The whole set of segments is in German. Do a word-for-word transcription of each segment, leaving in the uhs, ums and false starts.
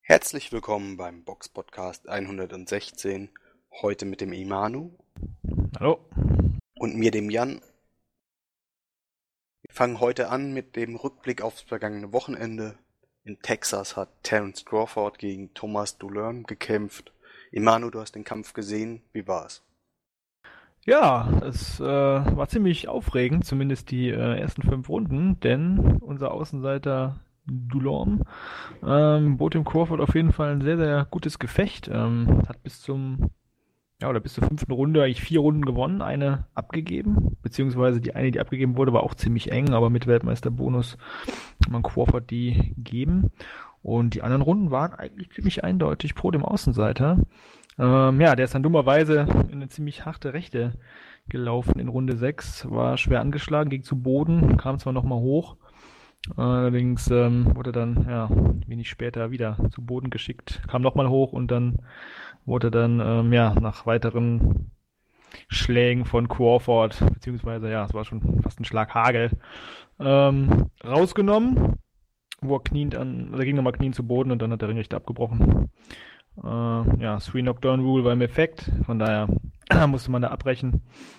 Herzlich willkommen beim Box Podcast hundertsechzehn, heute mit dem Imanu Hallo. und mir, dem Jan. Wir fangen heute an mit dem Rückblick aufs vergangene Wochenende. In Texas hat Terence Crawford gegen Thomas Dullorme gekämpft. Imanu, du hast den Kampf gesehen, wie war's? Ja, es äh, war ziemlich aufregend, zumindest die äh, ersten fünf Runden, denn unser Außenseiter Dullorme ähm, bot dem Crawford auf jeden Fall ein sehr, sehr gutes Gefecht. Ähm, hat bis zum, ja, oder bis zur fünften Runde eigentlich vier Runden gewonnen, eine abgegeben, beziehungsweise die eine, die abgegeben wurde, war auch ziemlich eng, aber mit Weltmeisterbonus kann man Crawford die geben. Und die anderen Runden waren eigentlich ziemlich eindeutig pro dem Außenseiter. Ähm, ja, der ist dann dummerweise in eine ziemlich harte Rechte gelaufen in Runde sechs, war schwer angeschlagen, ging zu Boden, kam zwar nochmal hoch, allerdings ähm, wurde dann ja wenig später wieder zu Boden geschickt, kam nochmal hoch und dann wurde dann ähm, ja nach weiteren Schlägen von Crawford, beziehungsweise ja, es war schon fast ein Schlag Hagel, ähm, rausgenommen, wo er kniend an, also er ging nochmal kniend zu Boden und dann hat der Ringrichter abgebrochen. Äh, ja, Three Knockdown Rule war im Effekt, von daher musste man da abbrechen.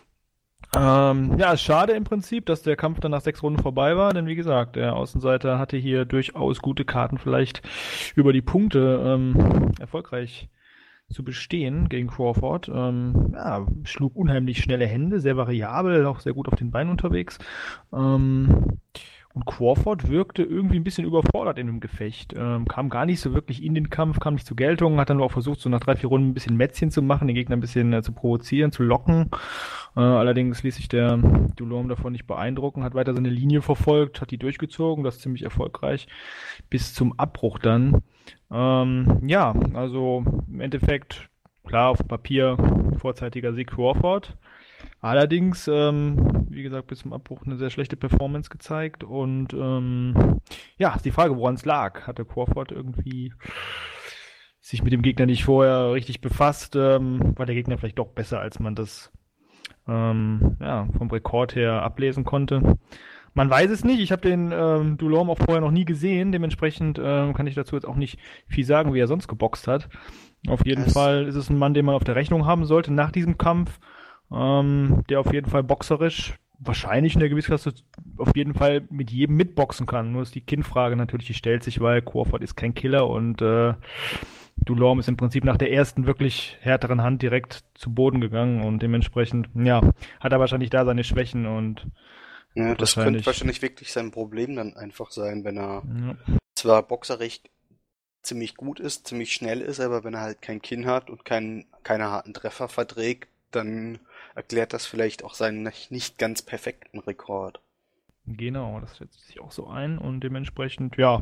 Ähm, ja, ist schade im Prinzip, dass der Kampf dann nach sechs Runden vorbei war, denn wie gesagt, der Außenseiter hatte hier durchaus gute Karten, vielleicht über die Punkte ähm, erfolgreich zu bestehen gegen Crawford. Ähm, ja, schlug unheimlich schnelle Hände, sehr variabel, auch sehr gut auf den Beinen unterwegs. Ähm, Und Crawford wirkte irgendwie ein bisschen überfordert in dem Gefecht. Ähm, kam gar nicht so wirklich in den Kampf, kam nicht zur Geltung, hat dann nur auch versucht, so nach drei, vier Runden ein bisschen Mätzchen zu machen, den Gegner ein bisschen äh, zu provozieren, zu locken. Äh, allerdings ließ sich der Dullorme davon nicht beeindrucken, hat weiter seine Linie verfolgt, hat die durchgezogen, das ziemlich erfolgreich, bis zum Abbruch dann. Ähm, ja, also im Endeffekt, klar, auf dem Papier vorzeitiger Sieg Crawford. Allerdings, ähm, wie gesagt, bis zum Abbruch eine sehr schlechte Performance gezeigt und ähm, ja, ist die Frage, woran es lag. Hatte Crawford irgendwie sich mit dem Gegner nicht vorher richtig befasst? Ähm, war der Gegner vielleicht doch besser, als man das ähm, ja, vom Rekord her ablesen konnte? Man weiß es nicht. Ich habe den ähm, Dullorme auch vorher noch nie gesehen. Dementsprechend ähm, kann ich dazu jetzt auch nicht viel sagen, wie er sonst geboxt hat. Auf jeden Es, Fall ist es ein Mann, den man auf der Rechnung haben sollte nach diesem Kampf. Ähm, der auf jeden Fall boxerisch, wahrscheinlich in der Gewichtsklasse, auf jeden Fall mit jedem mitboxen kann. Nur ist die Kinnfrage natürlich, die stellt sich, weil Crawford ist kein Killer und äh, Dullorme ist im Prinzip nach der ersten wirklich härteren Hand direkt zu Boden gegangen und dementsprechend, ja, hat er wahrscheinlich da seine Schwächen und ja, wird das könnte wahrscheinlich, wahrscheinlich wirklich sein Problem dann einfach sein, wenn er ja, zwar boxerisch ziemlich gut ist, ziemlich schnell ist, aber wenn er halt kein Kinn hat und kein, keine harten Treffer verträgt, dann erklärt das vielleicht auch seinen nicht nicht ganz perfekten Rekord. genau, das setzt sich auch so ein und dementsprechend, ja,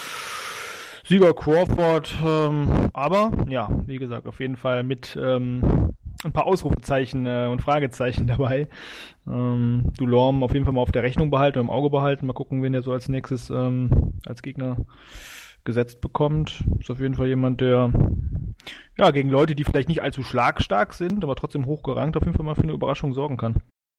Sieger Crawford, ähm, aber ja, wie gesagt, auf jeden Fall mit ähm, ein paar Ausrufezeichen äh, und Fragezeichen dabei. Ähm, Dullorme auf jeden Fall mal auf der Rechnung behalten, im Auge behalten, mal gucken, wen er so als nächstes ähm, als Gegner gesetzt bekommt. Ist auf jeden Fall jemand, der ja gegen Leute, die vielleicht nicht allzu schlagstark sind, aber trotzdem hochgerankt, auf jeden Fall mal für eine Überraschung sorgen kann.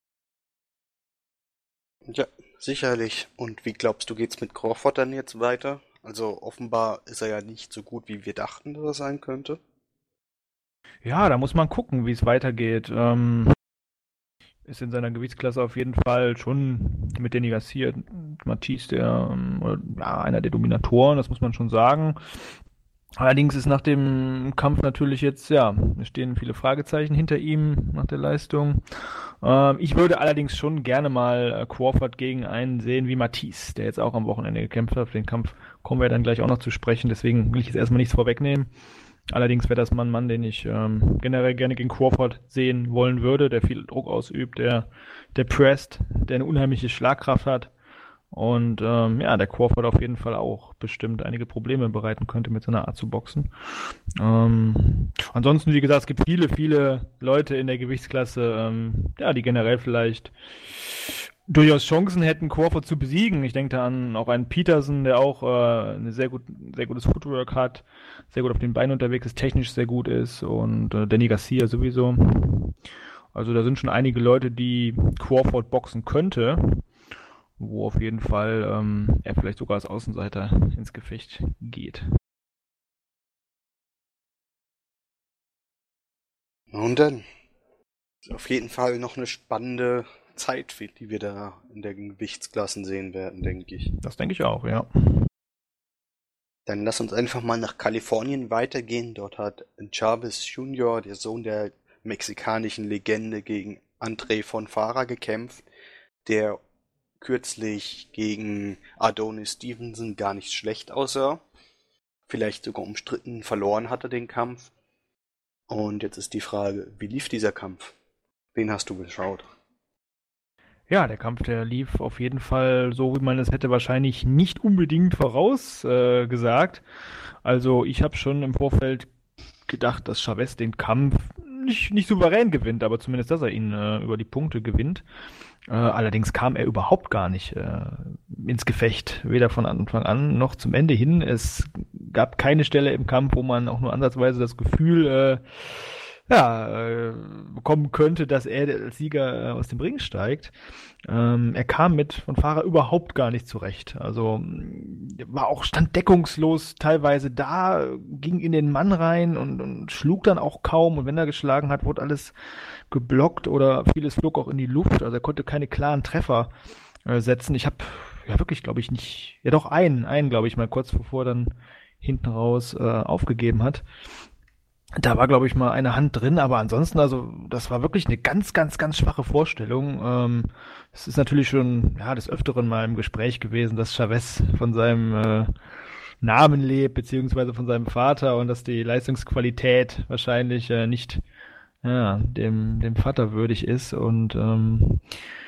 Ja, sicherlich. Und wie glaubst du, geht's mit Crawford dann jetzt weiter? Also offenbar ist er ja nicht so gut, wie wir dachten, dass er sein könnte. Ja, da muss man gucken, wie es weitergeht. Ähm, ist in seiner Gewichtsklasse auf jeden Fall schon mit Danny Garcia, Matisse, der, ähm, oder, ja, einer der Dominatoren, das muss man schon sagen. Allerdings ist nach dem Kampf natürlich jetzt, ja, es stehen viele Fragezeichen hinter ihm nach der Leistung. Ähm, ich würde allerdings schon gerne mal äh, Crawford gegen einen sehen wie Matisse, der jetzt auch am Wochenende gekämpft hat. Auf den Kampf kommen wir dann gleich auch noch zu sprechen, deswegen will ich jetzt erstmal nichts vorwegnehmen. Allerdings wäre das mal ein Mann, den ich ähm, generell gerne gegen Crawford sehen wollen würde, der viel Druck ausübt, der, der presst, der eine unheimliche Schlagkraft hat. Und ähm, ja, der Crawford auf jeden Fall auch bestimmt einige Probleme bereiten könnte mit so einer Art zu boxen. Ähm, ansonsten, wie gesagt, es gibt viele, viele Leute in der Gewichtsklasse, ähm, ja, die generell vielleicht durchaus Chancen hätten, Crawford zu besiegen. Ich denke da an auch einen Peterson, der auch äh, eine sehr gut, sehr gutes Footwork hat, sehr gut auf den Beinen unterwegs ist, technisch sehr gut ist und äh, Danny Garcia sowieso. Also da sind schon einige Leute, die Crawford boxen könnte, wo auf jeden Fall ähm, er vielleicht sogar als Außenseiter ins Gefecht geht. Nun denn, ist auf jeden Fall noch eine spannende Zeit, die wir da in den Gewichtsklassen sehen werden, denke ich. Das denke ich auch, ja. Dann lass uns einfach mal nach Kalifornien weitergehen. Dort hat Chavez Junior, der Sohn der mexikanischen Legende, gegen André von Fara gekämpft, der kürzlich gegen Adonis Stevenson gar nicht schlecht aussah. Vielleicht sogar umstritten verloren hatte den Kampf. Und jetzt ist die Frage, wie lief dieser Kampf? Wen hast du geschaut? Ja, der Kampf, der lief auf jeden Fall so, wie man es hätte wahrscheinlich nicht unbedingt vorausgesagt. Äh, gesagt. Also ich habe schon im Vorfeld gedacht, dass Chavez den Kampf nicht, nicht souverän gewinnt, aber zumindest, dass er ihn äh, über die Punkte gewinnt. Äh, allerdings kam er überhaupt gar nicht äh, ins Gefecht, weder von Anfang an noch zum Ende hin. Es gab keine Stelle im Kampf, wo man auch nur ansatzweise das Gefühl äh, ja, äh, bekommen könnte, dass er als Sieger äh, aus dem Ring steigt. Ähm, er kam mit von Fahrer überhaupt gar nicht zurecht. Also war auch stand deckungslos teilweise da, ging in den Mann rein und, und schlug dann auch kaum. Und wenn er geschlagen hat, wurde alles geblockt oder vieles flog auch in die Luft. Also er konnte keine klaren Treffer äh, setzen. Ich habe ja wirklich, glaube ich, nicht, ja doch einen, einen, glaube ich, mal kurz bevor er dann hinten raus äh, aufgegeben hat. Da war, glaube ich, mal eine Hand drin, aber ansonsten, also das war wirklich eine ganz, ganz, ganz schwache Vorstellung. Ähm, es ist natürlich schon ja des Öfteren mal im Gespräch gewesen, dass Chavez von seinem äh, Namen lebt, beziehungsweise von seinem Vater und dass die Leistungsqualität wahrscheinlich äh, nicht ja, dem, dem Vater würdig ist. Und ähm,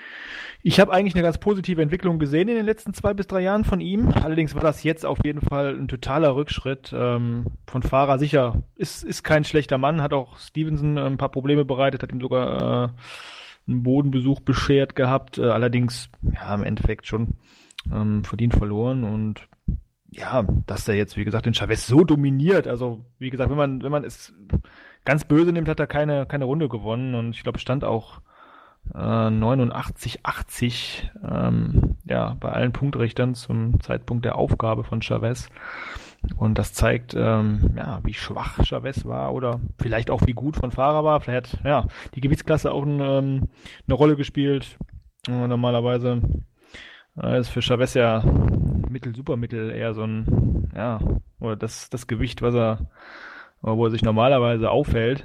ich habe eigentlich eine ganz positive Entwicklung gesehen in den letzten zwei bis drei Jahren von ihm. Allerdings war das jetzt auf jeden Fall ein totaler Rückschritt. Ähm, von Fahrer sicher, ist, ist kein schlechter Mann, hat auch Stevenson ein paar Probleme bereitet, hat ihm sogar äh, einen Bodenbesuch beschert gehabt. Äh, allerdings, ja, im Endeffekt schon ähm, verdient verloren. Und ja, dass der jetzt, wie gesagt, den Chavez so dominiert. Also, wie gesagt, wenn man, wenn man es ganz böse nimmt, hat er keine, keine Runde gewonnen. Und ich glaube, stand auch neunundachtzig achtzig ähm, ja, bei allen Punktrichtern zum Zeitpunkt der Aufgabe von Chavez. Und das zeigt, ähm, ja, wie schwach Chavez war oder vielleicht auch wie gut von Fahrer war. Vielleicht hat ja, die Gewichtsklasse auch ein, ähm, eine Rolle gespielt. Äh, normalerweise äh, ist für Chavez ja Mittel, Supermittel eher so ein, ja, oder das, das Gewicht, was er, wo er sich normalerweise aufhält.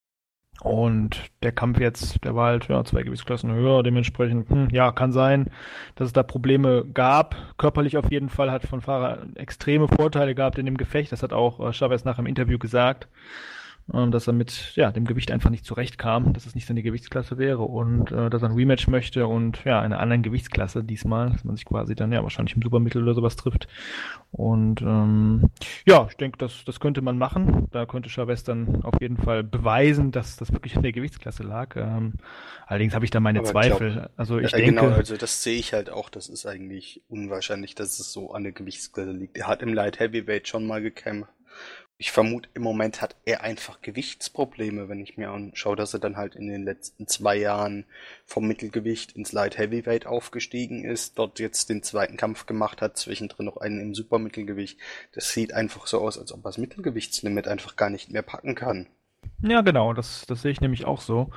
Und der Kampf jetzt, der war halt ja, zwei Gewichtsklassen höher, dementsprechend, hm, ja, kann sein, dass es da Probleme gab. Körperlich auf jeden Fall hat von Fahrer extreme Vorteile gehabt in dem Gefecht. Das hat auch äh, Chavez nach dem Interview gesagt, ähm, dass er mit ja, dem Gewicht einfach nicht zurechtkam, dass es nicht seine Gewichtsklasse wäre und äh, dass er ein Rematch möchte und ja, in einer anderen Gewichtsklasse diesmal, dass man sich quasi dann ja wahrscheinlich im Supermittel oder sowas trifft. Und ähm, ja, ich denke, das, das könnte man machen. Da könnte Chavez dann auf jeden Fall beweisen, dass das wirklich in der Gewichtsklasse lag. Ähm, allerdings habe ich da meine Aber Zweifel. glaub, also ich ja, denke. genau, also das sehe ich halt auch. Das ist eigentlich unwahrscheinlich, dass es so an der Gewichtsklasse liegt. Er hat im Light Heavyweight schon mal gekämpft. Ich vermute, im Moment hat er einfach Gewichtsprobleme, wenn ich mir anschaue, dass er dann halt in den letzten zwei Jahren vom Mittelgewicht ins Light Heavyweight aufgestiegen ist, dort jetzt den zweiten Kampf gemacht hat, zwischendrin noch einen im Supermittelgewicht. Das sieht einfach so aus, als ob er das Mittelgewichtslimit einfach gar nicht mehr packen kann. Ja, genau, das, das sehe ich nämlich auch so.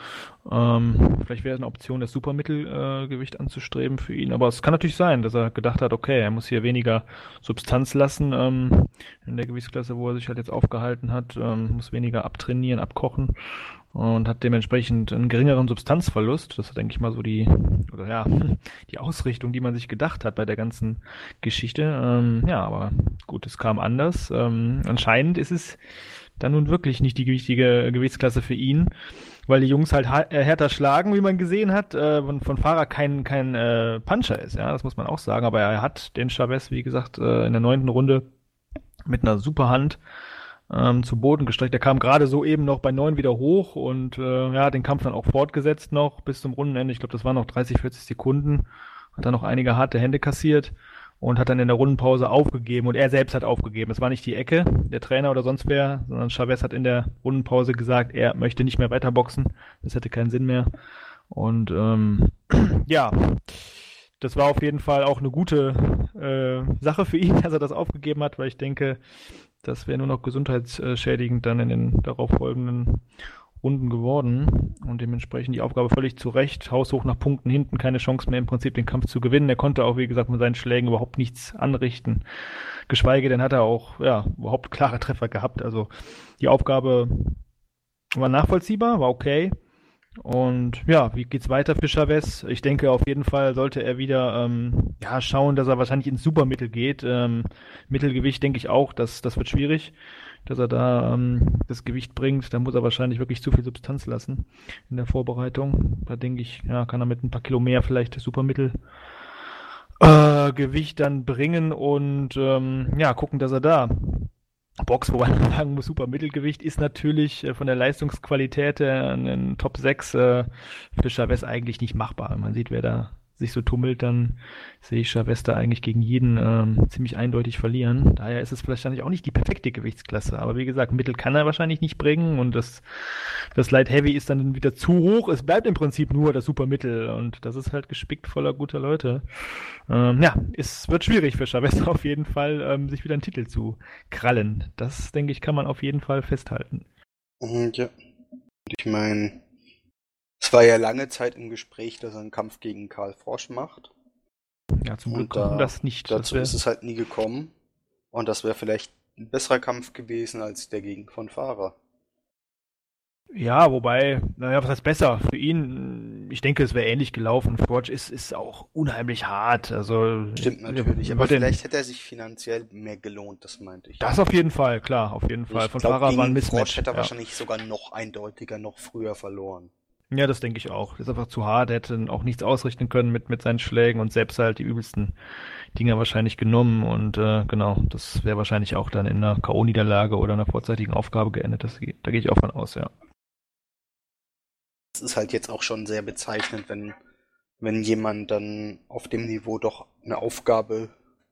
Ähm, vielleicht wäre es eine Option, das Supermittelgewicht äh, anzustreben für ihn, aber es kann natürlich sein, dass er gedacht hat, okay, er muss hier weniger Substanz lassen ähm, in der Gewichtsklasse, wo er sich halt jetzt aufgehalten hat, ähm, muss weniger abtrainieren, abkochen und hat dementsprechend einen geringeren Substanzverlust. Das ist, denke ich mal, so die, oder ja, die Ausrichtung, die man sich gedacht hat bei der ganzen Geschichte. Ähm, ja, aber gut, es kam anders. Ähm, anscheinend ist es dann nun wirklich nicht die wichtige Gewichtsklasse für ihn, weil die Jungs halt härter schlagen, wie man gesehen hat, äh, von, von Fahrer kein, kein äh, Puncher ist, ja, das muss man auch sagen, aber er hat den Chavez, wie gesagt, äh, in der neunten Runde mit einer super Hand ähm, zu Boden gestreckt. Er kam gerade so eben noch bei neun wieder hoch und äh, ja, den Kampf dann auch fortgesetzt noch bis zum Rundenende. Ich glaube, das waren noch dreißig, vierzig Sekunden. Hat dann noch einige harte Hände kassiert und hat dann in der Rundenpause aufgegeben und er selbst hat aufgegeben. Es war nicht die Ecke, der Trainer oder sonst wer, sondern Chavez hat in der Rundenpause gesagt, er möchte nicht mehr weiterboxen. Das hätte keinen Sinn mehr. Und ähm, ja, das war auf jeden Fall auch eine gute äh, Sache für ihn, dass er das aufgegeben hat, weil ich denke, das wäre nur noch gesundheitsschädigend dann in den darauffolgenden Runden geworden und dementsprechend die Aufgabe völlig zu Recht. Haushoch nach Punkten hinten, keine Chance mehr im Prinzip den Kampf zu gewinnen. Er konnte auch, wie gesagt, mit seinen Schlägen überhaupt nichts anrichten. Geschweige denn hat er auch, ja, überhaupt klare Treffer gehabt. Also die Aufgabe war nachvollziehbar, war okay. Und ja, wie geht's weiter für Chavez? Ich denke, auf jeden Fall sollte er wieder ähm, ja, schauen, dass er wahrscheinlich ins Supermittel geht. Ähm, Mittelgewicht denke ich auch, das, das wird schwierig, dass er da ähm, das Gewicht bringt. Da muss er wahrscheinlich wirklich zu viel Substanz lassen in der Vorbereitung. Da denke ich, ja, kann er mit ein paar Kilo mehr vielleicht das Supermittel äh, Gewicht dann bringen und ähm, ja, gucken, dass er da Box, wobei man sagen muss, super Mittelgewicht ist natürlich äh, von der Leistungsqualität her ein Top sechs äh, für Chavez eigentlich nicht machbar. Wenn man sieht, wer da sich so tummelt, dann sehe ich Chavez da eigentlich gegen jeden ähm, ziemlich eindeutig verlieren. Daher ist es wahrscheinlich auch nicht die perfekte Gewichtsklasse. Aber wie gesagt, Mittel kann er wahrscheinlich nicht bringen und das, das Light Heavy ist dann wieder zu hoch. Es bleibt im Prinzip nur das Supermittel und das ist halt gespickt voller guter Leute. Ähm, ja, es wird schwierig für Chavez auf jeden Fall, ähm, sich wieder einen Titel zu krallen. Das, denke ich, kann man auf jeden Fall festhalten. Und ja, ich meine, es war ja lange Zeit im Gespräch, dass er einen Kampf gegen Karl Frosch macht. Ja, zum Und Glück kommt da, das nicht. Das dazu wär, ist es halt nie gekommen. Und das wäre vielleicht ein besserer Kampf gewesen als der gegen von Fahrer. ja, wobei, naja, was heißt besser? Für ihn, ich denke, es wäre ähnlich gelaufen. Forge ist, ist auch unheimlich hart. Also, Stimmt ja, natürlich, aber wird denn, vielleicht hätte er sich finanziell mehr gelohnt, das meinte ich. das auf jeden Fall, klar, auf jeden Fall. Ich Von glaube, Fahrer war ein gegen Frosch Mismatch. hätte er Ja. wahrscheinlich sogar noch eindeutiger, noch früher verloren. Ja, das denke ich auch. Das ist einfach zu hart. Er hätte auch nichts ausrichten können mit, mit seinen Schlägen und selbst halt die übelsten Dinger wahrscheinlich genommen. Und äh, genau, das wäre wahrscheinlich auch dann in einer K O-Niederlage oder einer vorzeitigen Aufgabe geendet. Das, da gehe ich auch von aus, ja. Es ist halt jetzt auch schon sehr bezeichnend, wenn, wenn jemand dann auf dem Niveau doch eine Aufgabe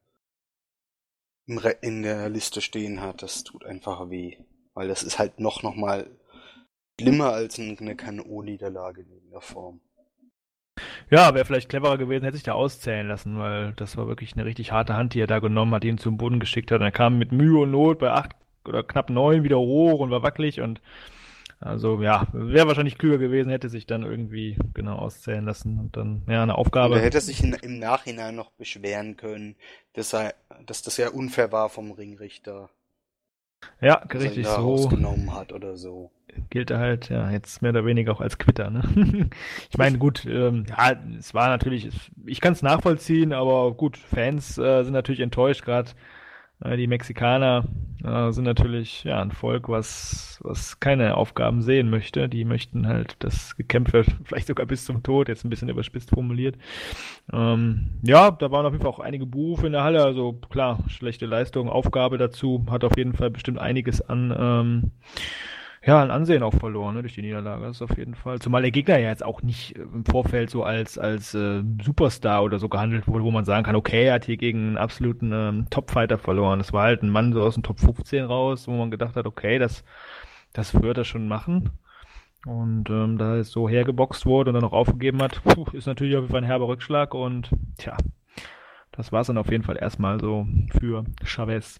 im Re in der Liste stehen hat. Das tut einfach weh. Weil das ist halt noch, noch mal schlimmer als eine K O-Niederlage in irgendeiner Form. Ja, wäre vielleicht cleverer gewesen, hätte sich da auszählen lassen, weil das war wirklich eine richtig harte Hand, die er da genommen hat, ihn zum Boden geschickt hat. Und er kam mit Mühe und Not bei acht oder knapp neun wieder hoch und war wackelig und also ja, wäre wahrscheinlich klüger gewesen, hätte sich dann irgendwie genau auszählen lassen und dann ja eine Und er Aufgabe. hätte sich in, im Nachhinein noch beschweren können, dass, er, dass das ja unfair war vom Ringrichter, Ja, dass er ihn richtig da so. rausgenommen hat oder so. Gilt er halt ja jetzt mehr oder weniger auch als Quitter, ne? Ich meine, gut, ähm, ja, es war natürlich, ich kann es nachvollziehen, aber gut, Fans äh, sind natürlich enttäuscht, gerade äh, die Mexikaner äh, sind natürlich ja ein Volk, was was keine Aufgaben sehen möchte. Die möchten halt das Gekämpfe vielleicht sogar bis zum Tod, jetzt ein bisschen überspitzt formuliert. Ähm, ja, da waren auf jeden Fall auch einige Buhrufe in der Halle, also klar, schlechte Leistung, Aufgabe dazu, hat auf jeden Fall bestimmt einiges an ähm, ja, an Ansehen auch verloren, ne, durch die Niederlage. Das ist auf jeden Fall. Zumal der Gegner ja jetzt auch nicht äh, im Vorfeld so als, als äh, Superstar oder so gehandelt wurde, wo man sagen kann, okay, er hat hier gegen einen absoluten ähm, Top-Fighter verloren. Das war halt ein Mann so aus dem Top fünfzehn raus, wo man gedacht hat, okay, das, das wird er schon machen. Und ähm, da er so hergeboxt wurde und dann noch aufgegeben hat, puh, ist natürlich auf jeden Fall ein herber Rückschlag und tja, das war es dann auf jeden Fall erstmal so für Chavez.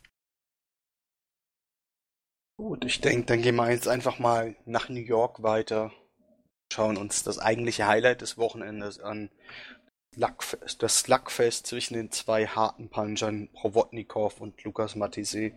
Gut, ich denke, dann gehen wir jetzt einfach mal nach New York weiter, schauen uns das eigentliche Highlight des Wochenendes an. Slugfest, das Slugfest zwischen den zwei harten Punchern, Provodnikov und Lukas Matthysse.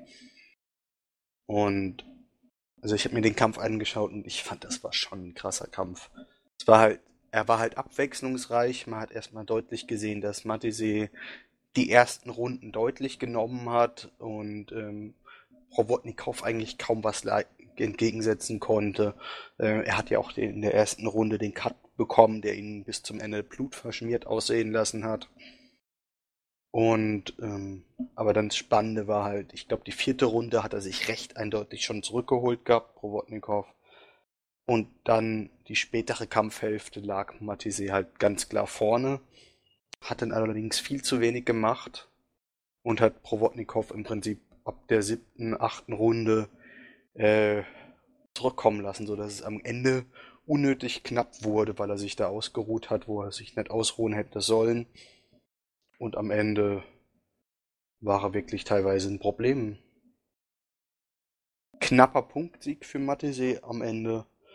Und also ich habe mir den Kampf angeschaut und ich fand, das war schon ein krasser Kampf. Es war halt, er war halt abwechslungsreich. Man hat erstmal deutlich gesehen, dass Matthysse die ersten Runden deutlich genommen hat und ähm, Provodnikov eigentlich kaum was entgegensetzen konnte. Äh, er hat ja auch in der ersten Runde den Cut bekommen, der ihn bis zum Ende blutverschmiert aussehen lassen hat. Und ähm, aber dann das Spannende war halt, ich glaube, die vierte Runde hat er sich recht eindeutig schon zurückgeholt gehabt, Provodnikov. Und dann die spätere Kampfhälfte lag Matthysse halt ganz klar vorne, hat dann allerdings viel zu wenig gemacht und hat Provodnikov im Prinzip ab der siebten, achten Runde äh, zurückkommen lassen, sodass es am Ende unnötig knapp wurde, weil er sich da ausgeruht hat, wo er sich nicht ausruhen hätte sollen. Und am Ende war er wirklich teilweise ein Problem. Knapper Punktsieg für Matthysse am Ende.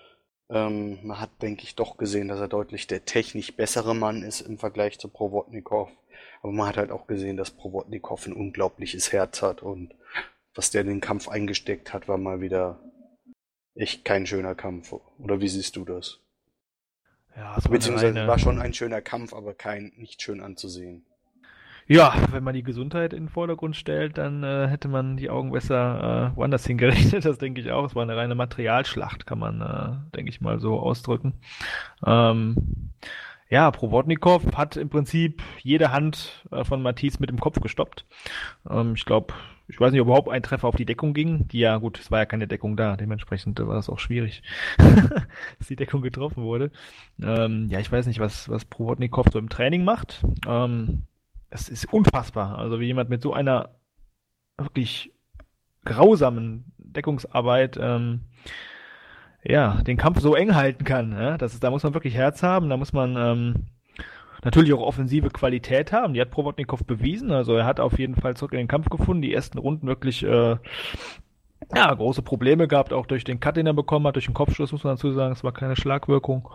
Ähm, man hat, denke ich, doch gesehen, dass er deutlich der technisch bessere Mann ist im Vergleich zu Prowodnikow. Aber man hat halt auch gesehen, dass Prowodnikow ein unglaubliches Herz hat und was der in den Kampf eingesteckt hat, war mal wieder echt kein schöner Kampf. Oder wie siehst du das? Ja, es war eine Beziehungsweise reine. war schon ein schöner Kampf, aber kein nicht schön anzusehen. Ja, wenn man die Gesundheit in den Vordergrund stellt, dann äh, hätte man die Augen besser äh, woanders hingerichtet. Das denke ich auch. Es war eine reine Materialschlacht, kann man, äh, denke ich mal, so ausdrücken. Ähm, ja, Prowodnikow hat im Prinzip jede Hand äh, von Matisse mit dem Kopf gestoppt. Ähm, ich glaube, ich weiß nicht, ob überhaupt ein Treffer auf die Deckung ging. Die ja, gut, es war ja keine Deckung da. Dementsprechend war das auch schwierig, dass die Deckung getroffen wurde. Ähm, ja, ich weiß nicht, was, was Prowodnikow so im Training macht. Ähm, es ist unfassbar. Also wie jemand mit so einer wirklich grausamen Deckungsarbeit ähm, ja, den Kampf so eng halten kann. Ja? Das ist, da muss man wirklich Herz haben, da muss man ähm, natürlich auch offensive Qualität haben. Die hat Prowodnikow bewiesen. Also er hat auf jeden Fall zurück in den Kampf gefunden. Die ersten Runden wirklich äh, ja, große Probleme gehabt, auch durch den Cut, den er bekommen hat, durch den Kopfschuss, muss man dazu sagen. Es war keine Schlagwirkung.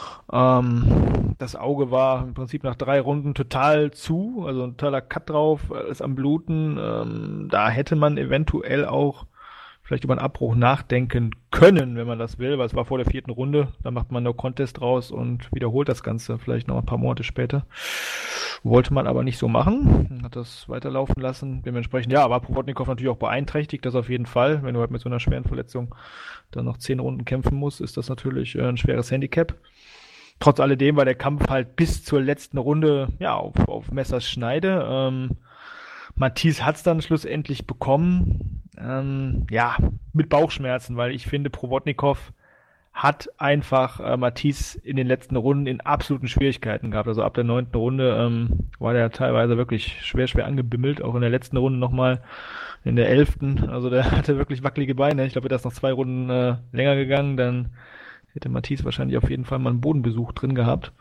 Ähm, das Auge war im Prinzip nach drei Runden total zu, also ein totaler Cut drauf, ist am Bluten. Ähm, da hätte man eventuell auch vielleicht über einen Abbruch nachdenken können, wenn man das will, weil es war vor der vierten Runde. Da macht man No Contest raus und wiederholt das Ganze vielleicht noch ein paar Monate später. Wollte man aber nicht so machen, hat das weiterlaufen lassen. Dementsprechend, ja, war Prowodnikow natürlich auch beeinträchtigt, das auf jeden Fall. Wenn du halt mit so einer schweren Verletzung dann noch zehn Runden kämpfen musst, ist das natürlich äh, ein schweres Handicap. Trotz alledem war der Kampf halt bis zur letzten Runde ja auf, auf Messers Schneide. Ähm, Matisse hat es dann schlussendlich bekommen. Ähm, ja, mit Bauchschmerzen, weil ich finde, Prowodnikow hat einfach äh, Matisse in den letzten Runden in absoluten Schwierigkeiten gehabt. Also ab der neunten Runde ähm, war der teilweise wirklich schwer, schwer angebimmelt. Auch in der letzten Runde nochmal in der elften. Also der hatte wirklich wackelige Beine. Ich glaube, wäre das noch zwei Runden äh, länger gegangen, dann hätte Matisse wahrscheinlich auf jeden Fall mal einen Bodenbesuch drin gehabt.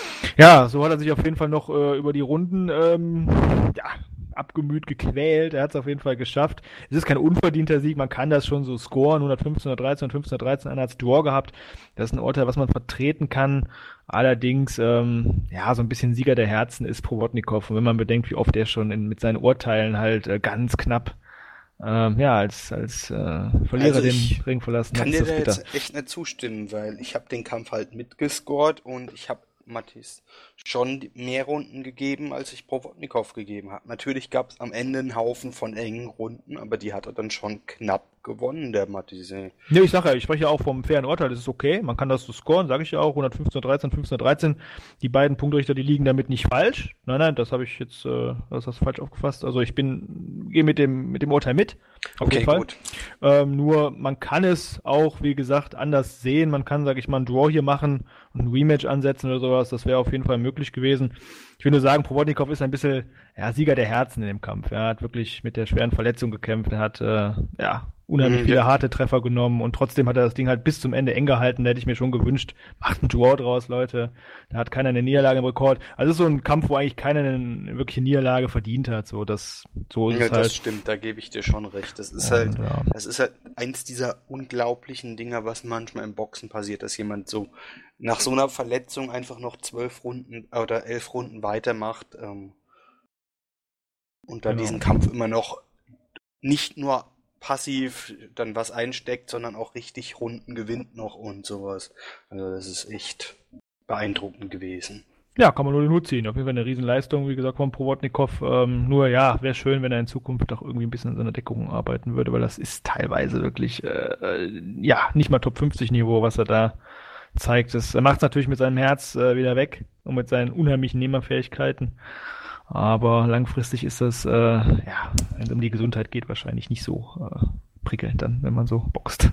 Ja, so hat er sich auf jeden Fall noch äh, über die Runden ähm, ja, abgemüht, gequält. Er hat es auf jeden Fall geschafft. Es ist kein unverdienter Sieg, man kann das schon so scoren. hundertfünfzehn, hundertdreizehn, hundertfünfzehn, hundertdreizehn, einer hat's Draw gehabt. Das ist ein Urteil, was man vertreten kann. Allerdings, ähm, ja, so ein bisschen Sieger der Herzen ist Prowodnikow. Und wenn man bedenkt, wie oft er schon in, mit seinen Urteilen halt äh, ganz knapp ähm, ja, als, als äh, Verlierer Also den ich Ring verlassen hat, kann ist dir das da bitter. jetzt echt nicht zustimmen, weil ich habe den Kampf halt mitgescored und ich habe Mathis schon die- mehr Runden gegeben, als ich Prowodnikow gegeben habe. Natürlich gab es am Ende einen Haufen von engen Runden, aber die hat er dann schon knapp gewonnen, der Mathis. Ne, ich sage ja, ich spreche ja auch vom fairen Urteil, das ist okay, man kann das so scoren, sage ich ja auch, hundertfünfzehn, dreizehn, fünfzehn, dreizehn, die beiden Punktrichter, die liegen damit nicht falsch. Nein, nein, das habe ich jetzt, äh, das hast du falsch aufgefasst. Also ich bin, gehe mit dem, mit dem Urteil mit, auf jeden Okay, Fall. gut. Ähm, nur man kann es auch, wie gesagt, anders sehen. Man kann, sage ich mal, einen Draw hier machen und ein Rematch ansetzen oder sowas. Das wäre auf jeden Fall möglich gewesen. Ich will nur sagen, Prowodnikow ist ein bisschen ja, Sieger der Herzen in dem Kampf. Er hat wirklich mit der schweren Verletzung gekämpft. Er hat äh, ja unheimlich Hm, ja, viele harte Treffer genommen und trotzdem hat er das Ding halt bis zum Ende eng gehalten. Da hätte ich mir schon gewünscht, macht einen Draw draus, Leute. Da hat keiner eine Niederlage im Rekord. Also es ist so ein Kampf, wo eigentlich keiner eine wirkliche Niederlage verdient hat. So, das, so ist ja, es das halt. stimmt, da gebe ich dir schon recht. Das ist halt, Und ja. das ist halt eins dieser unglaublichen Dinger, was manchmal im Boxen passiert, dass jemand so nach so einer Verletzung einfach noch zwölf Runden oder elf Runden weitermacht, ähm, und da Genau. diesen Kampf immer noch nicht nur passiv dann was einsteckt, sondern auch richtig Runden gewinnt noch und sowas. Also das ist echt beeindruckend gewesen. Ja, kann man nur den Hut ziehen. Auf jeden Fall eine Riesenleistung, wie gesagt, von Prowodnikow. Ähm, nur ja, wäre schön, wenn er in Zukunft auch irgendwie ein bisschen an seiner Deckung arbeiten würde, weil das ist teilweise wirklich, äh, äh, ja, nicht mal Top fünfzig Niveau, was er da zeigt. Das, er macht es natürlich mit seinem Herz äh, wieder weg und mit seinen unheimlichen Nehmerfähigkeiten. Aber langfristig ist das, äh, ja, wenn es um die Gesundheit geht, wahrscheinlich nicht so äh, prickelnd dann, wenn man so boxt.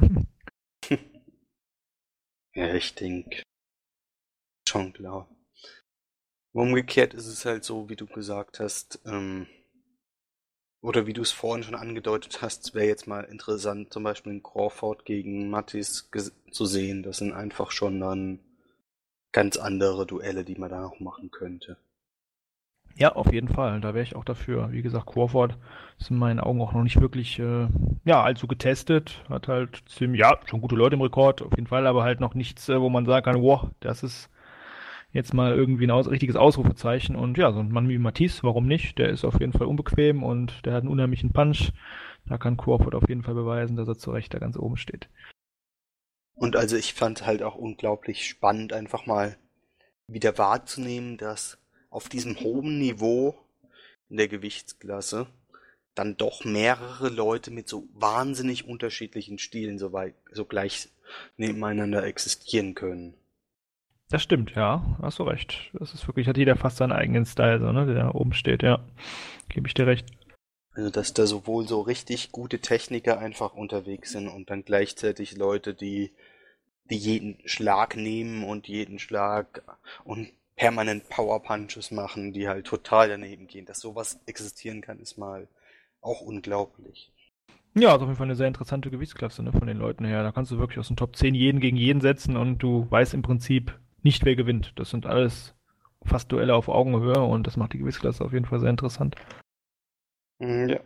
Ja, ich denke, schon klar. Umgekehrt ist es halt so, wie du gesagt hast, ähm, oder wie du es vorhin schon angedeutet hast, es wäre jetzt mal interessant, zum Beispiel in Crawford gegen Mattis ges- zu sehen. Das sind einfach schon dann ganz andere Duelle, die man da noch machen könnte. Ja, auf jeden Fall. Da wäre ich auch dafür. Wie gesagt, Crawford ist in meinen Augen auch noch nicht wirklich, äh, ja, allzu getestet. Hat halt ziemlich, ja, schon gute Leute im Rekord, auf jeden Fall, aber halt noch nichts, äh, wo man sagen kann, wow, das ist jetzt mal irgendwie ein aus richtiges Ausrufezeichen. Und ja, so ein Mann wie Matisse, warum nicht? Der ist auf jeden Fall unbequem und der hat einen unheimlichen Punch. Da kann Crawford auf jeden Fall beweisen, dass er zu Recht da ganz oben steht. Und also ich fand halt auch unglaublich spannend, einfach mal wieder wahrzunehmen, dass auf diesem hohen Niveau in der Gewichtsklasse dann doch mehrere Leute mit so wahnsinnig unterschiedlichen Stilen so weit, so gleich nebeneinander existieren können. Das stimmt, ja, hast du recht. Das ist wirklich, hat jeder fast seinen eigenen Style, so, ne, der da oben steht, ja. Gebe ich dir recht. Also dass da sowohl so richtig gute Techniker einfach unterwegs sind und dann gleichzeitig Leute, die, die jeden Schlag nehmen und jeden Schlag und permanent Power Punches machen, die halt total daneben gehen. Dass sowas existieren kann, ist mal auch unglaublich. Ja, ist auf jeden Fall eine sehr interessante Gewichtsklasse, ne, von den Leuten her. Da kannst du wirklich aus den Top zehn jeden gegen jeden setzen und du weißt im Prinzip nicht, wer gewinnt. Das sind alles fast Duelle auf Augenhöhe und das macht die Gewichtsklasse auf jeden Fall sehr interessant. Mm, Ja.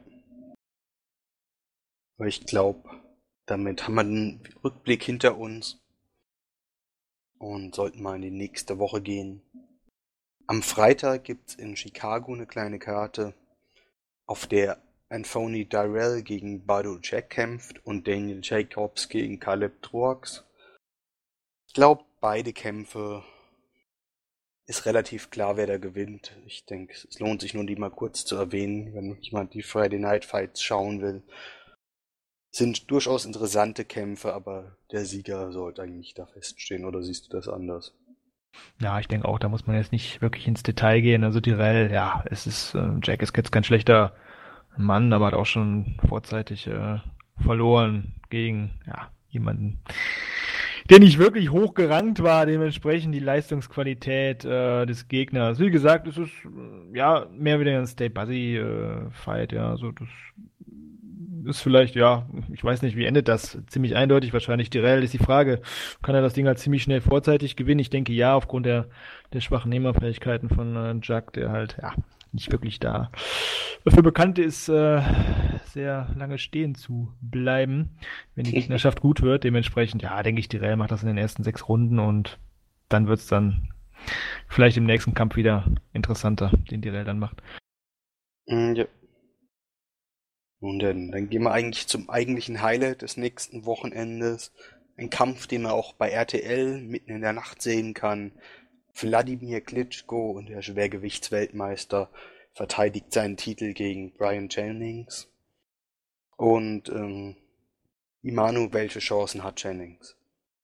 Aber ich glaube, damit haben wir den Rückblick hinter uns und sollten mal in die nächste Woche gehen. Am Freitag gibt's in Chicago eine kleine Karte, auf der Anthony Dirrell gegen Badu Jack kämpft und Daniel Jacobs gegen Caleb Truax. Ich glaube, beide Kämpfe ist relativ klar, wer da gewinnt. Ich denke, es lohnt sich nur, die mal kurz zu erwähnen, wenn jemand die Friday Night Fights schauen will. Sind durchaus interessante Kämpfe, aber der Sieger sollte eigentlich da feststehen, oder siehst du das anders? Ja, ich denke auch, da muss man jetzt nicht wirklich ins Detail gehen. Also Dirrell, ja, es ist, äh, Jack ist jetzt kein schlechter Mann, aber hat auch schon vorzeitig äh, verloren gegen, ja, jemanden, der nicht wirklich hoch gerankt war, dementsprechend die Leistungsqualität äh, des Gegners. Wie gesagt, es ist äh, ja mehr wieder ein Stay Buzzy äh, Fight, ja, also das ist vielleicht, ja, ich weiß nicht, wie endet das? Ziemlich eindeutig, wahrscheinlich Dirrell ist die Frage. Kann er das Ding halt ziemlich schnell vorzeitig gewinnen? Ich denke ja, aufgrund der, der schwachen Nehmerfähigkeiten von äh, Jack, der halt, ja, nicht wirklich da dafür bekannt ist, äh, sehr lange stehen zu bleiben, wenn die Gegnerschaft gut wird. Dementsprechend, ja, denke ich, Dirrell macht das in den ersten sechs Runden und dann wird's dann vielleicht im nächsten Kampf wieder interessanter, den Dirrell dann macht. Mm, Ja. Nun denn, dann gehen wir eigentlich zum eigentlichen Highlight des nächsten Wochenendes. Ein Kampf, den man auch bei R T L mitten in der Nacht sehen kann. Wladimir Klitschko und der Schwergewichtsweltmeister verteidigt seinen Titel gegen Brian Jennings. Und ähm, Imanu, welche Chancen hat Jennings?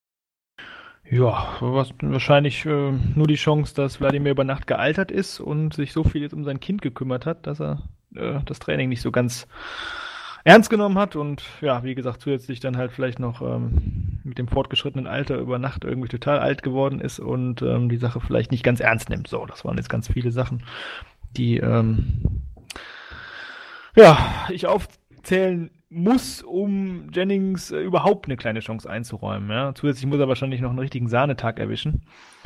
Ja, was, wahrscheinlich äh, nur die Chance, dass Wladimir über Nacht gealtert ist und sich so viel jetzt um sein Kind gekümmert hat, dass er äh, das Training nicht so ganz ernst genommen hat und ja, wie gesagt, zusätzlich dann halt vielleicht noch ähm, mit dem fortgeschrittenen Alter über Nacht irgendwie total alt geworden ist und ähm, die Sache vielleicht nicht ganz ernst nimmt. So, das waren jetzt ganz viele Sachen, die ähm, ja, ich aufzählen muss, um Jennings äh, überhaupt eine kleine Chance einzuräumen. Ja. Zusätzlich muss er wahrscheinlich noch einen richtigen Sahnetag erwischen.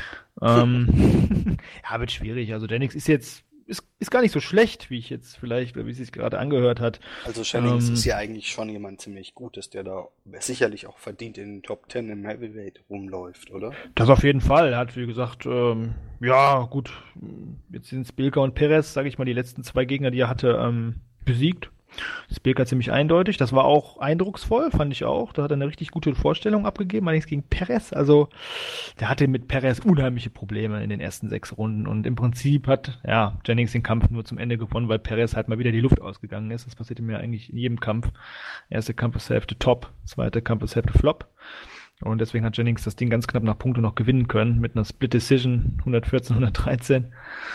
Ähm, ja, wird schwierig. Also Jennings ist jetzt ist, ist gar nicht so schlecht, wie ich jetzt vielleicht, oder wie es sich gerade angehört hat. Also Jennings ist Ähm, ja eigentlich schon jemand ziemlich Gutes, der da sicherlich auch verdient in den Top Ten im Heavyweight rumläuft, oder? Das auf jeden Fall. Er hat, wie gesagt, ähm, ja, gut, jetzt sind Spilka und Perez, sage ich mal, die letzten zwei Gegner, die er hatte, ähm, besiegt. Spilka ziemlich eindeutig. Das war auch eindrucksvoll, fand ich auch. Da hat er eine richtig gute Vorstellung abgegeben, allerdings gegen Perez. Also, der hatte mit Perez unheimliche Probleme in den ersten sechs Runden. Und im Prinzip hat, ja, Jennings den Kampf nur zum Ende gewonnen, weil Perez halt mal wieder die Luft ausgegangen ist. Das passiert mir eigentlich in jedem Kampf. Erste Kampfeshälfte Top, zweite Kampfeshälfte Flop. Und deswegen hat Jennings das Ding ganz knapp nach Punkte noch gewinnen können, mit einer Split Decision, hundertvierzehn, hundertdreizehn.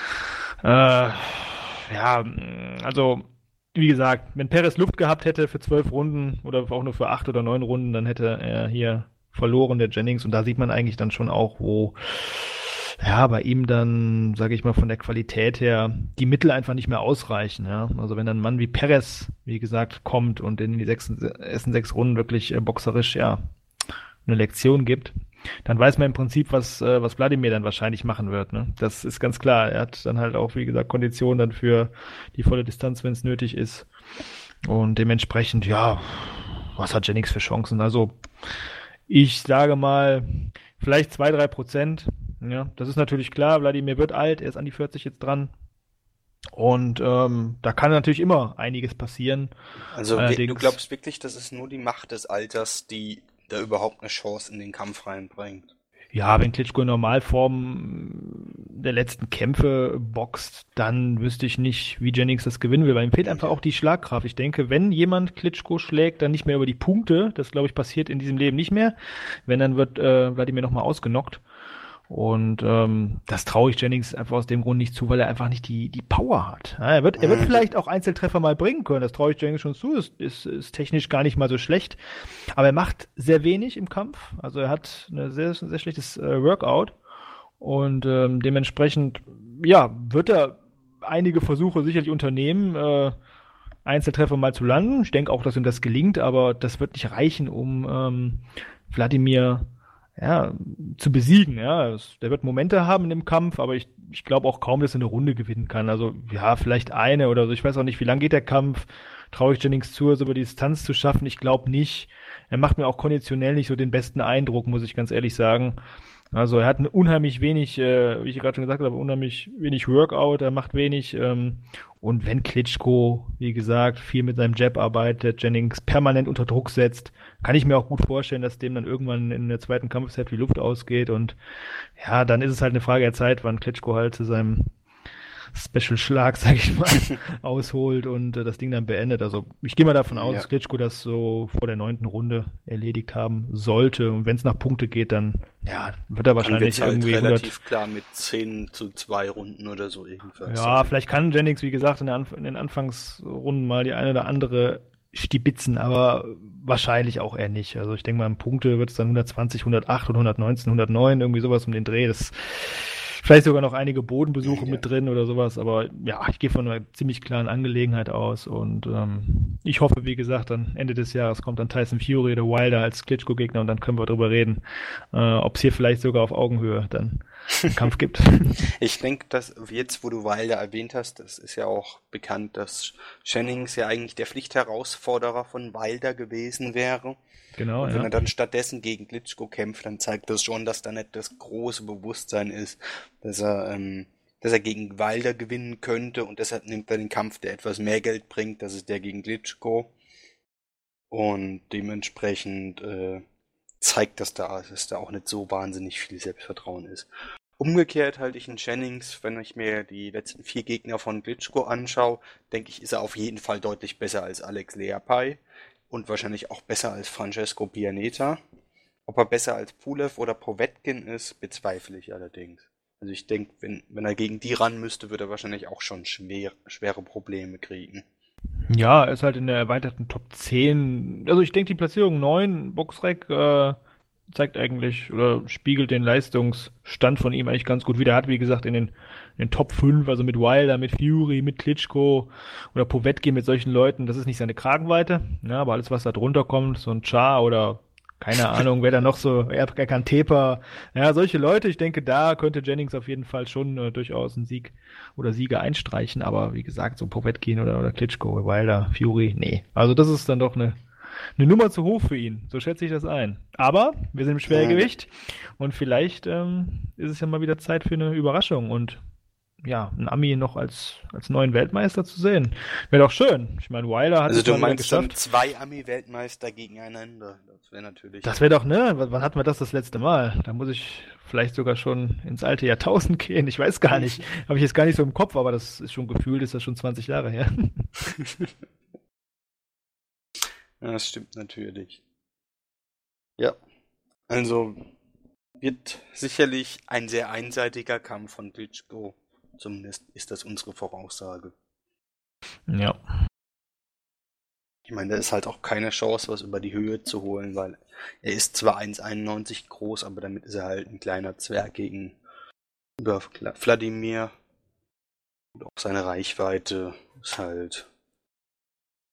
Äh, ja, also, wie gesagt, wenn Perez Luft gehabt hätte für zwölf Runden oder auch nur für acht oder neun Runden, dann hätte er hier verloren, der Jennings. Und da sieht man eigentlich dann schon auch, wo, ja, bei ihm dann, sage ich mal, von der Qualität her die Mittel einfach nicht mehr ausreichen. Ja? Also wenn dann ein Mann wie Perez, wie gesagt, kommt und in die sechs, ersten sechs Runden wirklich äh, boxerisch, ja, eine Lektion gibt, dann weiß man im Prinzip, was, äh, was Wladimir dann wahrscheinlich machen wird. Ne? Das ist ganz klar. Er hat dann halt auch, wie gesagt, Kondition dann für die volle Distanz, wenn es nötig ist. Und dementsprechend, ja, was hat Jennings für Chancen? Also ich sage mal, vielleicht zwei, drei Prozent. Ja, das ist natürlich klar. Wladimir wird alt, er ist an die vierzig jetzt dran. Und ähm, da kann natürlich immer einiges passieren. Also we- du Allerdings, glaubst wirklich, das ist nur die Macht des Alters, die da überhaupt eine Chance in den Kampf reinbringt? ja, wenn Klitschko in Normalform der letzten Kämpfe boxt, dann wüsste ich nicht, wie Jennings das gewinnen will, weil ihm fehlt einfach auch die Schlagkraft. Ich denke, wenn jemand Klitschko schlägt, dann nicht mehr über die Punkte. Das, glaube ich, passiert in diesem Leben nicht mehr. Wenn, dann wird äh, Wladimir nochmal ausgenockt. Und ähm, das traue ich Jennings einfach aus dem Grund nicht zu, weil er einfach nicht die, die Power hat. Ja, er wird, er wird Mhm. vielleicht auch Einzeltreffer mal bringen können, das traue ich Jennings schon zu, ist, ist, ist technisch gar nicht mal so schlecht. Aber er macht sehr wenig im Kampf. Also er hat ein sehr, sehr schlechtes äh, Workout. Und ähm, dementsprechend, ja, wird er einige Versuche sicherlich unternehmen, äh, Einzeltreffer mal zu landen. Ich denke auch, dass ihm das gelingt, aber das wird nicht reichen, um ähm, Wladimir ja, zu besiegen. Ja, Es- der wird Momente haben in dem Kampf, aber ich, ich glaube auch kaum, dass er eine Runde gewinnen kann. Also ja, vielleicht eine oder so. Ich weiß auch nicht, wie lang geht der Kampf. Traue ich Jennings zu, es über die Distanz zu schaffen? Ich glaube nicht. Er macht mir auch konditionell nicht so den besten Eindruck, muss ich ganz ehrlich sagen. Also er hat ein unheimlich wenig, äh, wie ich gerade schon gesagt habe, unheimlich wenig Workout, er macht wenig. Ähm, und wenn Klitschko, wie gesagt, viel mit seinem Jab arbeitet, Jennings permanent unter Druck setzt, kann ich mir auch gut vorstellen, dass dem dann irgendwann in der zweiten Kampfzeit die Luft ausgeht. Und ja, dann ist es halt eine Frage der Zeit, wann Klitschko halt zu seinem Special-Schlag, sag ich mal, ausholt und äh, das Ding dann beendet. Also ich gehe mal davon aus, Ja. dass Klitschko das so vor der neunten Runde erledigt haben sollte. Und wenn es nach Punkte geht, dann ja, wird er Dann wahrscheinlich wird's halt irgendwie hundert. relativ klar mit zehn zu zwei Runden oder so irgendwas Ja, sein. vielleicht kann Jennings, wie gesagt, in, der Anf in den Anfangsrunden mal die eine oder andere stibitzen, aber wahrscheinlich auch eher nicht. Also ich denke mal, in Punkte wird es dann hundertzwanzig, hundertacht und hundertneunzehn, hundertneun, irgendwie sowas um den Dreh. Das vielleicht sogar noch einige Bodenbesuche Ja. mit drin oder sowas, aber ja, ich gehe von einer ziemlich klaren Angelegenheit aus und ähm, ich hoffe, wie gesagt, dann Ende des Jahres kommt dann Tyson Fury oder Wilder als Klitschko-Gegner und dann können wir drüber reden, äh, ob es hier vielleicht sogar auf Augenhöhe dann einen Kampf gibt. Ich denke, dass jetzt, wo du Wilder erwähnt hast, das ist ja auch bekannt, dass Jennings ja eigentlich der Pflichtherausforderer von Wilder gewesen wäre. Genau, Und wenn ja. er dann stattdessen gegen Klitschko kämpft, dann zeigt das schon, dass da nicht das große Bewusstsein ist, dass er, ähm, dass er gegen Wilder gewinnen könnte und deshalb nimmt er den Kampf, der etwas mehr Geld bringt, das ist der gegen Klitschko. Und dementsprechend äh, zeigt das da, dass da auch nicht so wahnsinnig viel Selbstvertrauen ist. Umgekehrt halte ich einen Jennings, wenn ich mir die letzten vier Gegner von Klitschko anschaue, denke ich, ist er auf jeden Fall deutlich besser als Alex Leapai und wahrscheinlich auch besser als Francesco Pianeta. Ob er besser als Pulev oder Povetkin ist, bezweifle ich allerdings. Also ich denke, wenn, wenn er gegen die ran müsste, würde er wahrscheinlich auch schon schwer, schwere Probleme kriegen. Ja, er ist halt in der erweiterten Top zehn. Also ich denke, die Platzierung neun, Boxrec, äh, zeigt eigentlich oder spiegelt den Leistungsstand von ihm eigentlich ganz gut wider. Er hat, wie gesagt, in den, in den Top fünf, also mit Wilder, mit Fury, mit Klitschko oder Povetkin, mit solchen Leuten, das ist nicht seine Kragenweite. Ja, aber alles, was da drunter kommt, so ein Char oder keine Ahnung, wer da noch so, Erkan Tepa, ja, solche Leute, ich denke, da könnte Jennings auf jeden Fall schon äh, durchaus einen Sieg oder Siege einstreichen, aber wie gesagt, so Povetkin oder, oder Klitschko, Wilder, Fury, nee. Also das ist dann doch eine, eine Nummer zu hoch für ihn, so schätze ich das ein. Aber wir sind im Schwergewicht und vielleicht ähm, ist es ja mal wieder Zeit für eine Überraschung und ja, einen Ami noch als, als neuen Weltmeister zu sehen. Wäre doch schön. Ich meine, Wilder hat Also es du mal wieder meinst dann geschafft. zwei Ami-Weltmeister gegeneinander? Das wäre natürlich... Das wäre doch, ne? W- Wann hatten wir das das letzte Mal? Da muss ich vielleicht sogar schon ins alte Jahrtausend gehen. Ich weiß gar nicht. Habe ich jetzt gar nicht so im Kopf, aber das ist schon gefühlt, ist das schon zwanzig Jahre her. Ja, das stimmt natürlich. Ja, also wird sicherlich ein sehr einseitiger Kampf von Klitschko. Zumindest ist das unsere Voraussage. Ja. Ich meine, da ist halt auch keine Chance, was über die Höhe zu holen, weil er ist zwar eins Komma einundneunzig groß, aber damit ist er halt ein kleiner Zwerg gegen über Wladimir. Und auch seine Reichweite ist halt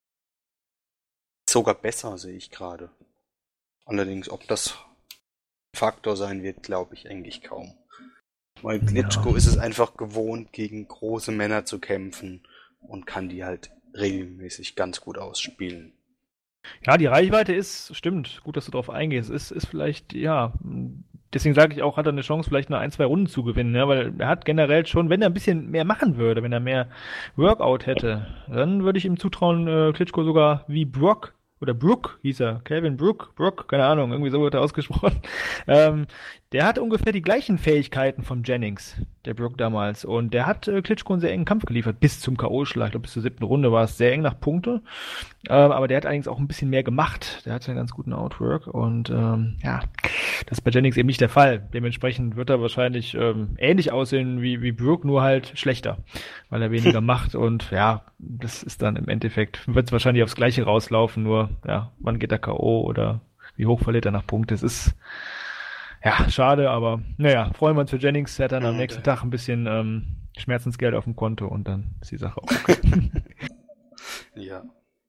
sogar besser, sehe ich gerade. Allerdings, ob das Faktor sein wird, glaube ich eigentlich kaum. Weil Ja. Klitschko ist es einfach gewohnt, gegen große Männer zu kämpfen und kann die halt regelmäßig ganz gut ausspielen. Ja, die Reichweite ist, stimmt, gut, dass du darauf eingehst, ist, ist vielleicht, ja, deswegen sage ich auch, hat er eine Chance, vielleicht nur ein, zwei Runden zu gewinnen, ne? Weil er hat generell schon, wenn er ein bisschen mehr machen würde, wenn er mehr Workout hätte, dann würde ich ihm zutrauen, äh, Klitschko sogar wie Brock, oder Brook hieß er, Calvin Brook, Brook, keine Ahnung, irgendwie so wird er ausgesprochen. Ähm, der hat ungefähr die gleichen Fähigkeiten von Jennings, der Brook damals. Und der hat äh, Klitschko einen sehr engen Kampf geliefert, bis zum K O-Schlag. Ich glaube, bis zur siebten Runde war es sehr eng nach Punkte. Ähm, aber der hat allerdings auch ein bisschen mehr gemacht. Der hatte einen ganz guten Outwork. Und ähm, ja, das ist bei Jennings eben nicht der Fall. Dementsprechend wird er wahrscheinlich ähm, ähnlich aussehen wie, wie Brook, nur halt schlechter, weil er weniger macht. Und ja, das ist dann im Endeffekt, wird es wahrscheinlich aufs Gleiche rauslaufen. Nur, ja, wann geht er K O oder wie hoch verliert er nach Punkte? Es ist ja schade, aber naja, freuen wir uns für Jennings. Er hat dann am Ja, nächsten der- Tag ein bisschen ähm, Schmerzensgeld auf dem Konto und dann ist die Sache auch okay. Ja.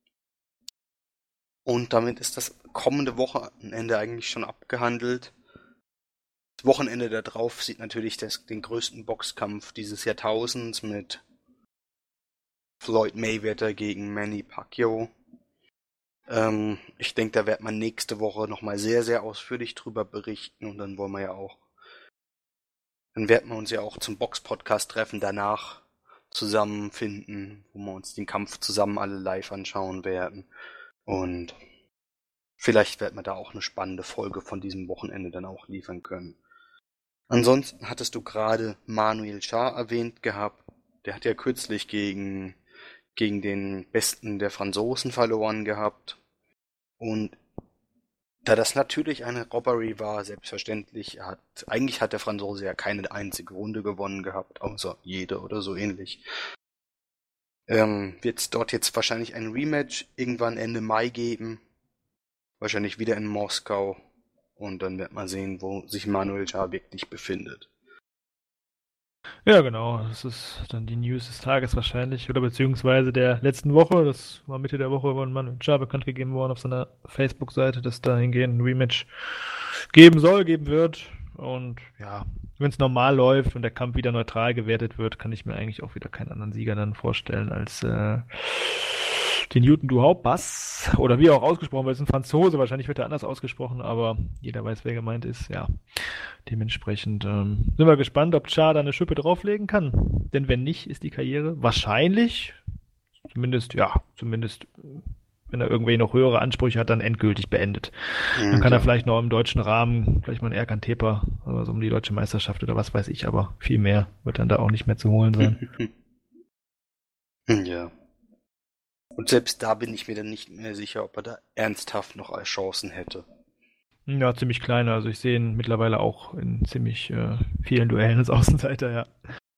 Und damit ist das kommende Wochenende eigentlich schon abgehandelt. Das Wochenende da drauf sieht natürlich das, den größten Boxkampf dieses Jahrtausends mit Floyd Mayweather gegen Manny Pacquiao. Ähm, ich denke, da wird man nächste Woche nochmal sehr, sehr ausführlich drüber berichten und dann wollen wir ja auch, dann werden wir uns ja auch zum Box-Podcast treffen, danach zusammenfinden, wo wir uns den Kampf zusammen alle live anschauen werden. Und vielleicht wird man da auch eine spannende Folge von diesem Wochenende dann auch liefern können. Ansonsten hattest du gerade Manuel Charr erwähnt gehabt. Der hat ja kürzlich gegen, gegen den Besten der Franzosen verloren gehabt. Und da das natürlich eine Robbery war, selbstverständlich, er hat, eigentlich hat der Franzose ja keine einzige Runde gewonnen gehabt, außer jede oder so ähnlich. Ähm, wird es dort jetzt wahrscheinlich ein Rematch irgendwann Ende Mai geben. Wahrscheinlich wieder in Moskau. Und dann wird man sehen, wo sich Manuel Charr wirklich befindet. Ja, genau. Das ist dann die News des Tages wahrscheinlich. Oder beziehungsweise der letzten Woche. Das war Mitte der Woche, wo ein Mann mit Char bekannt gegeben worden auf seiner Facebook-Seite, dass dahingehend ein Rematch geben soll, geben wird. Und ja, wenn es normal läuft und der Kampf wieder neutral gewertet wird, kann ich mir eigentlich auch wieder keinen anderen Sieger dann vorstellen als äh, den Newton Duhaupas. Oder wie auch ausgesprochen wird, ist ein Franzose. Wahrscheinlich wird er anders ausgesprochen, aber jeder weiß, wer gemeint ist. Ja. Dementsprechend ähm, sind wir gespannt, ob Char da eine Schippe drauflegen kann. Denn wenn nicht, ist die Karriere wahrscheinlich, zumindest, ja, zumindest, wenn er irgendwie noch höhere Ansprüche hat, dann endgültig beendet. Dann kann ja. er vielleicht noch im deutschen Rahmen, vielleicht mal ein Erkan Tepa, oder so um die deutsche Meisterschaft oder was weiß ich, aber viel mehr wird dann da auch nicht mehr zu holen sein. Ja. Und selbst da bin ich mir dann nicht mehr sicher, ob er da ernsthaft noch Chancen hätte. Ja, ziemlich klein. Also ich sehe ihn mittlerweile auch in ziemlich äh, vielen Duellen als Außenseiter, ja.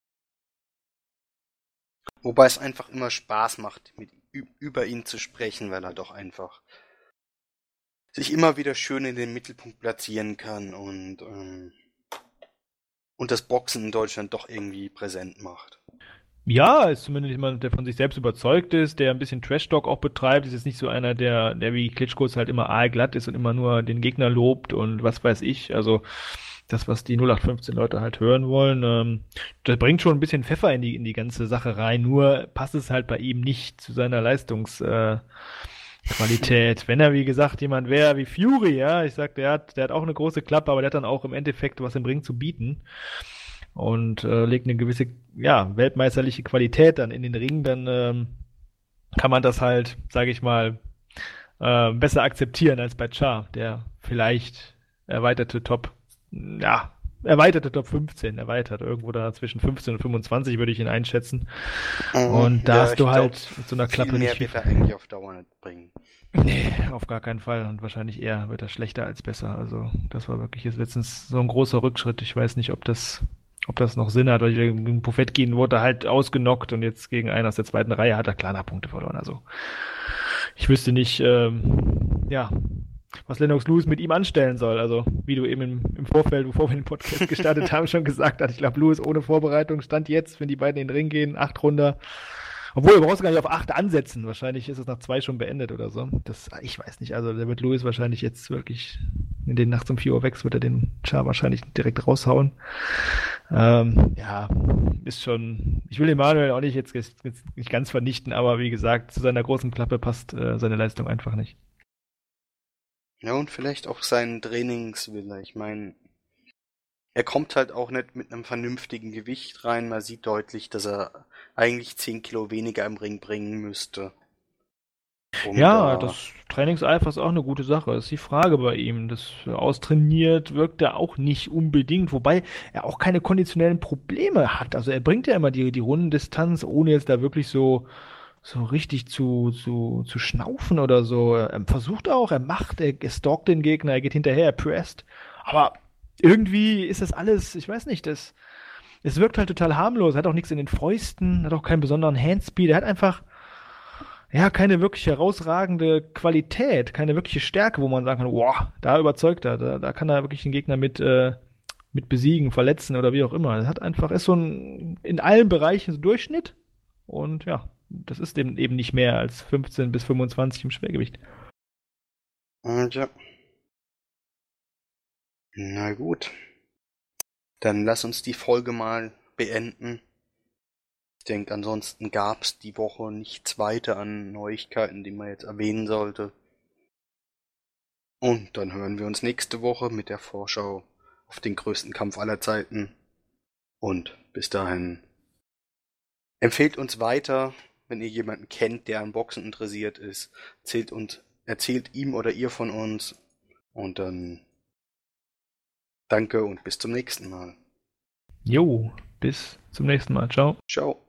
Wobei es einfach immer Spaß macht, mit, über ihn zu sprechen, weil er doch einfach sich immer wieder schön in den Mittelpunkt platzieren kann und, ähm, und das Boxen in Deutschland doch irgendwie präsent macht. Ja, ist zumindest jemand, der von sich selbst überzeugt ist, der ein bisschen Trash-Talk auch betreibt. Ist jetzt nicht so einer, der, der wie Klitschko halt immer aalglatt ist und immer nur den Gegner lobt und was weiß ich. Also das, was die null acht fünfzehn Leute halt hören wollen, ähm, das bringt schon ein bisschen Pfeffer in die, in die ganze Sache rein. Nur passt es halt bei ihm nicht zu seiner Leistungsqualität. Äh, Wenn er, wie gesagt, jemand wäre wie Fury, ja, ich sag, der hat, der hat auch eine große Klappe, aber der hat dann auch im Endeffekt was im Ring zu bieten. Und äh, legt eine gewisse, ja, weltmeisterliche Qualität dann in den Ring, dann ähm, kann man das halt, sage ich mal, äh, besser akzeptieren als bei Char, der vielleicht erweiterte Top, ja, erweiterte Top fünfzehn, erweitert, irgendwo da zwischen fünfzehn und fünfundzwanzig würde ich ihn einschätzen. Und da Ja, hast du ich halt glaub, mit so einer Klappe viel mehr nicht wird er eigentlich auf Dauer nicht bringen. Nee, auf gar keinen Fall. Und wahrscheinlich eher wird er schlechter als besser. Also das war wirklich jetzt letztens so ein großer Rückschritt. Ich weiß nicht, ob das, ob das noch Sinn hat, weil gegen Povetkin wurde er halt ausgenockt und jetzt gegen einen aus der zweiten Reihe hat er kleiner Punkte verloren. Also ich wüsste nicht, ähm, ja, was Lennox Lewis mit ihm anstellen soll. Also wie du eben im, im Vorfeld, bevor wir den Podcast gestartet haben, schon gesagt hast, ich glaube, Lewis ohne Vorbereitung stand jetzt, wenn die beiden in den Ring gehen, acht Runder. Obwohl, du brauchst gar nicht auf acht ansetzen. Wahrscheinlich ist es nach zwei schon beendet oder so. Das, ich weiß nicht. Also, da wird Lewis wahrscheinlich jetzt wirklich in den nachts um vier Uhr wächst, wird er den Char wahrscheinlich direkt raushauen. Ähm, ja, ist schon, ich will Emanuel auch nicht jetzt, jetzt nicht ganz vernichten, aber wie gesagt, zu seiner großen Klappe passt äh, seine Leistung einfach nicht. Ja, und vielleicht auch sein Trainingswille. Ich meine, er kommt halt auch nicht mit einem vernünftigen Gewicht rein. Man sieht deutlich, dass er eigentlich zehn Kilo weniger im Ring bringen müsste. Um Ja, da, das Trainingseifer ist auch eine gute Sache. Ist die Frage bei ihm. Das austrainiert wirkt er auch nicht unbedingt, wobei er auch keine konditionellen Probleme hat. Also er bringt ja immer die, die Rundendistanz, ohne jetzt da wirklich so, so richtig zu, zu, zu schnaufen oder so. Er versucht auch, er macht, er, er stalkt den Gegner, er geht hinterher, er presst. Aber irgendwie ist das alles, ich weiß nicht, das, es wirkt halt total harmlos. Er hat auch nichts in den Fäusten, hat auch keinen besonderen Handspeed. Er hat einfach ja, keine wirklich herausragende Qualität, keine wirkliche Stärke, wo man sagen kann, wow, da überzeugt er, da, da kann er wirklich den Gegner mit, äh, mit besiegen, verletzen oder wie auch immer. Er hat einfach, ist so ein, in allen Bereichen so Durchschnitt und ja, das ist eben, eben nicht mehr als fünfzehn bis fünfundzwanzig im Schwergewicht. und ja, na gut. Dann lass uns die Folge mal beenden. Ich denke, ansonsten gab's die Woche nichts weiter an Neuigkeiten, die man jetzt erwähnen sollte. Und dann hören wir uns nächste Woche mit der Vorschau auf den größten Kampf aller Zeiten. Und bis dahin empfehlt uns weiter, wenn ihr jemanden kennt, der an Boxen interessiert ist. Erzählt uns, erzählt ihm oder ihr von uns. Und dann danke und bis zum nächsten Mal. Jo, bis zum nächsten Mal. Ciao. Ciao.